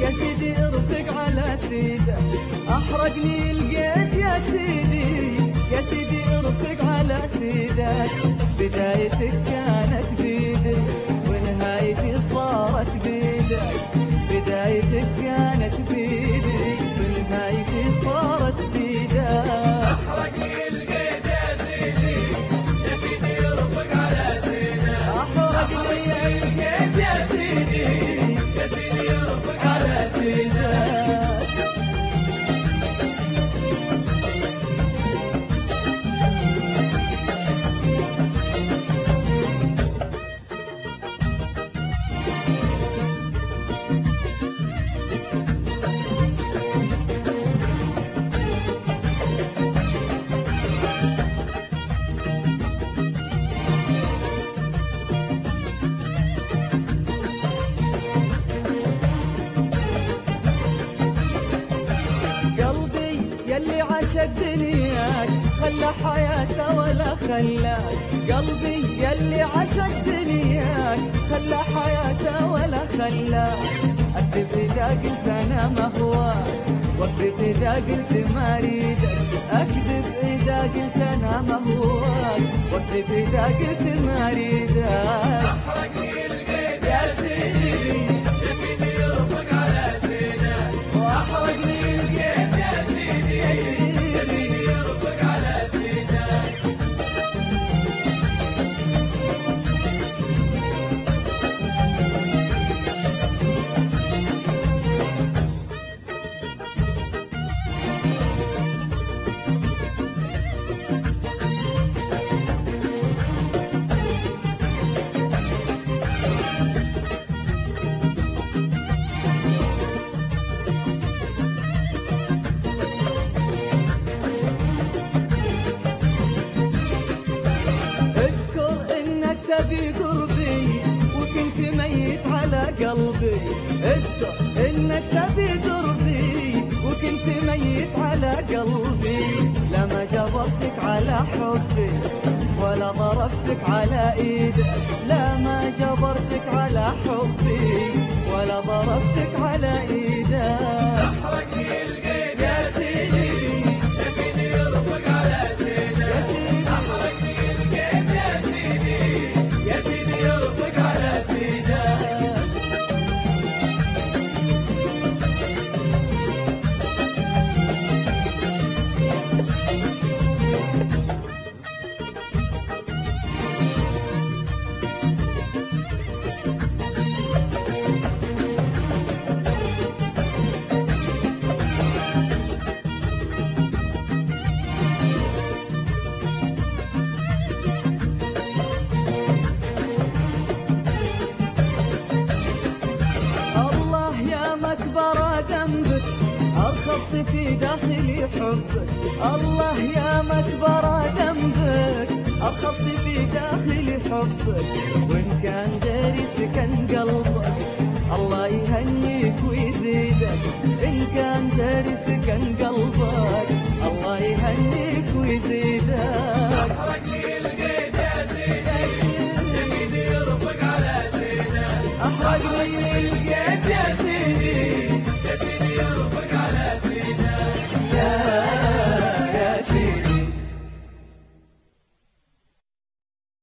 يا سيدي ارفق على سيدك، احرقني القيد يا سيدي، يا سيدي ارفق على سيدك. بدايتك كانت بيدك ونهايتي صارت بيدك، بدايتك كانت بيدك ونهايتي صارت بيدك. احرقني القيد يا سيدي، يا سيدي ارفق على سيدك. احرقني القيد يا سيدي، يا سيدي ارفق على سيدك. يلي عاش دنياك خلى حياته ولا خلاك، قلبي يلي عاش دنياك خلى حياته ولا خلاك. اكذب اذا قلت انا ما هواك، واكذب اذا قلت ما اريدك، اكذب اذا قلت انا ما هواك، واكذب اذا قلت ما اريدك. احرقني القيد يا سيدي، يا سيدي ارفق على سيدك. واحرقني القيد يا سيدي، يا سيدي ارفق على سيدك. تبي قربي وكنت ميت على قلبي، اذكر انك تبي قربي وكنت ميت على قلبي. لا ما جبرتك على حبي ولا ضربتك على ايدك، لا ما جبرتك على حبي ولا ضربتك على ايدك. احرقني القيد يا سيدي، يا سيدي ارفق على سيدك. احرقني القيد يا سيدي، يا سيدي ارفق على سيدك. أرخصت في داخلي حبك، الله يا مكبر ذنبك، أرخصت في داخلي حبك. وإن كان داري سكن قلبك الله يهنيك ويزيدك، إن كان داري سكن قلبك الله يهنيك ويزيدك. احرقني القيد يا سيدي، يا سيدي ارفق على سيدك. أحرقني القيد